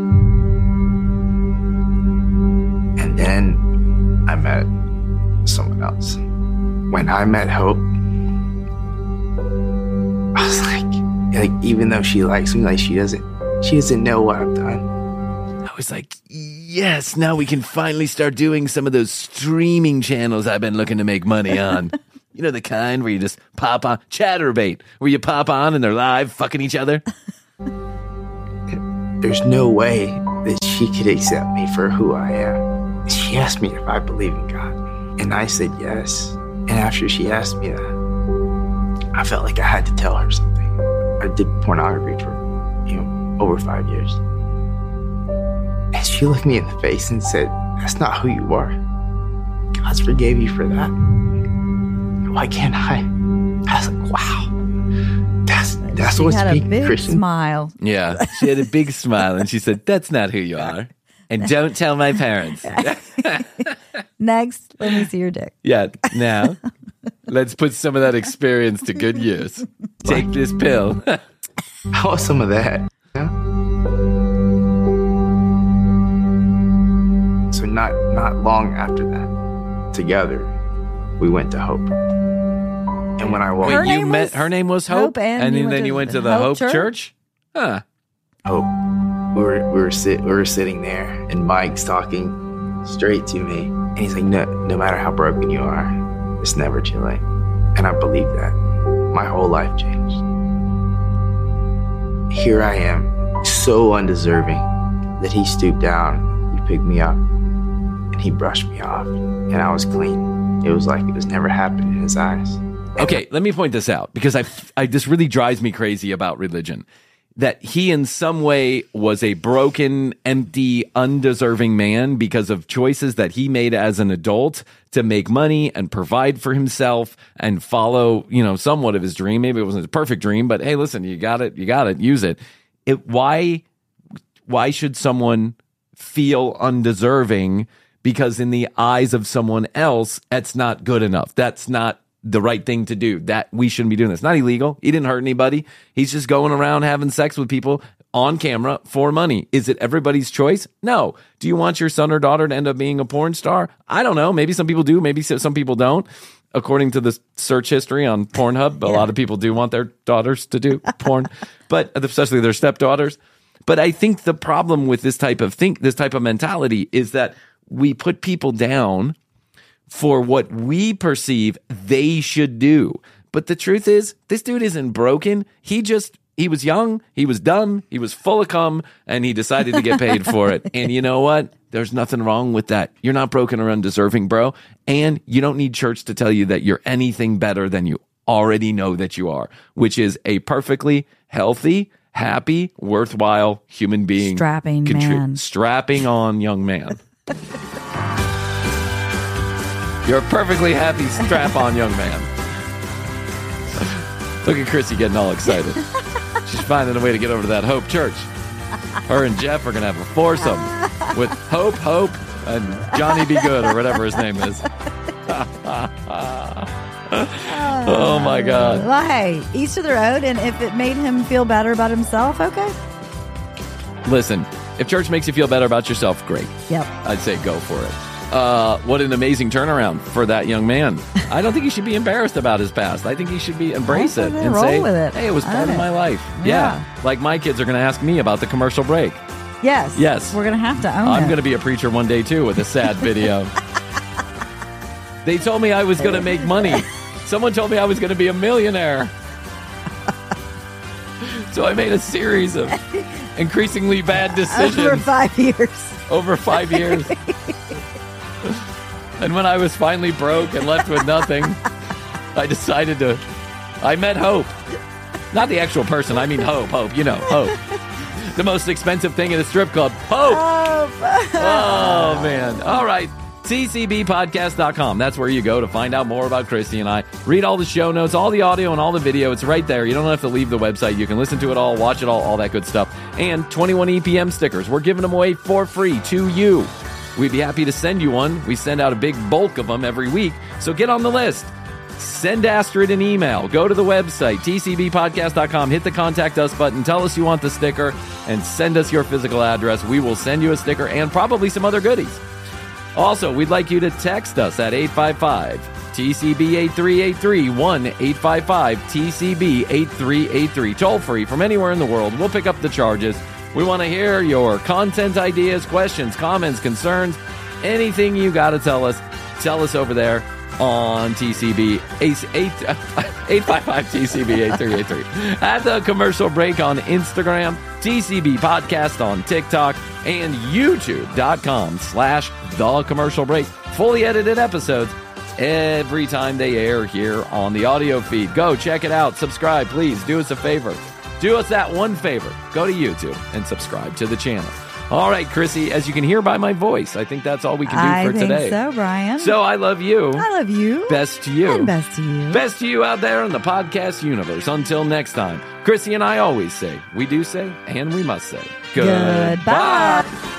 S6: And then I met someone else. When I met Hope, I was like, even though she likes me, like she doesn't know what I've done.
S3: I was like, yes, now we can finally start doing some of those streaming channels I've been looking to make money on. You know, the kind where you just pop on, Chatterbait, where you pop on and they're live fucking each other.
S6: There's no way that she could accept me for who I am. She asked me if I believe in God, and I said yes. And after she asked me that, I felt like I had to tell her something. I did pornography for, over 5 years. And she looked me in the face and said, that's not who you are. God's forgave you for that. Why can't I? I was like, wow. That's what's being
S2: big
S6: Christian.
S2: Smile.
S3: Yeah, she had a big smile and she said, that's not who you are. And don't tell my parents.
S2: Next, let me see your dick.
S3: Yeah, now, let's put some of that experience to good use. Take this pill.
S6: I want some of that. Yeah? So not long after that, together, we went to Hope. And when I walked,
S2: Her
S3: Wait, you
S2: name
S3: met?
S2: was
S3: Her name was Hope,
S2: Hope, and
S3: then you went to the Hope Church. Huh?
S6: Hope, we were sitting there, and Mike's talking straight to me, and he's like, no matter how broken you are, it's never too late. And I believe that. My whole life changed. Here I am, so undeserving, that he stooped down, he picked me up, and he brushed me off, and I was clean. It was like it was never happened in his eyes.
S3: Okay, let me point this out, because I this really drives me crazy about religion. That he in some way was a broken, empty, undeserving man because of choices that he made as an adult to make money and provide for himself and follow, somewhat of his dream. Maybe it wasn't a perfect dream, but hey, listen, you got it, use it. Why should someone feel undeserving because in the eyes of someone else, that's not good enough? That's not the right thing to do. That we shouldn't be doing this. It's not illegal. He didn't hurt anybody. He's just going around having sex with people on camera for money. Is it everybody's choice? No. Do you want your son or daughter to end up being a porn star? I don't know. Maybe some people do. Maybe some people don't. According to the search history on Pornhub, a lot of people do want their daughters to do porn, but especially their stepdaughters. But I think the problem with this type of mentality is that we put people down for what we perceive they should do. But the truth is, this dude isn't broken. He was young, he was dumb, he was full of cum, and he decided to get paid for it. And you know what? There's nothing wrong with that. You're not broken or undeserving, bro. And you don't need church to tell you that you're anything better than you already know that you are, which is a perfectly healthy, happy, worthwhile human being. Strapping on young man. You're a perfectly happy strap-on young man. Look at Chrissy getting all excited. She's finding a way to get over to that Hope Church. Her and Jeff are going to have a foursome with Hope, and Johnny Be Good, or whatever his name is. Oh, my God.
S2: Well, hey, each to their own, and if it made him feel better about himself, okay.
S3: Listen, if church makes you feel better about yourself, great.
S2: Yep.
S3: I'd say go for it. What an amazing turnaround for that young man. I don't think he should be embarrassed about his past. I think he should embrace it and say, hey, it was part of my life. Yeah. Like my kids are going to ask me about the commercial break.
S2: Yes. We're going to have to own it.
S3: I'm going to be a preacher one day, too, with a sad video. They told me I was going to make money. Someone told me I was going to be a millionaire. So I made a series of increasingly bad decisions. Over 5 years. And when I was finally broke and left with nothing, I met Hope. Not the actual person, I mean Hope, Hope. The most expensive thing at a strip club. Hope! Oh, man. All right. TCBpodcast.com. That's where you go to find out more about Christy and I. Read all the show notes, all the audio, and all the video. It's right there. You don't have to leave the website. You can listen to it all, watch it all that good stuff. And 21 EPM stickers. We're giving them away for free to you. We'd be happy to send you one. We send out a big bulk of them every week. So get on the list. send Astrid an email. Go to the website, tcbpodcast.com, hit the Contact Us button, tell us you want the sticker, and send us your physical address. We will send you a sticker and probably some other goodies. Also, we'd like you to text us at 855-TCB-8383, 1-855-TCB-8383, toll-free from anywhere in the world. We'll pick up the charges. We want to hear your content ideas, questions, comments, concerns, anything you got to tell us over there on TCB 855-TCB-8383. At the Commercial Break on Instagram, TCB Podcast on TikTok, and YouTube.com/The Commercial Break. Fully edited episodes every time they air here on the audio feed. Go check it out. Subscribe, please. Do us a favor. Do us that one favor. Go to YouTube and subscribe to the channel. All right, Chrissy, as you can hear by my voice, I think that's all we can do for today.
S2: I think so, Brian.
S3: So I love you.
S2: I love you.
S3: Best to you.
S2: And best to you.
S3: Best to you out there in the podcast universe. Until next time, Chrissy and I always say, we do say, and we must say, goodbye.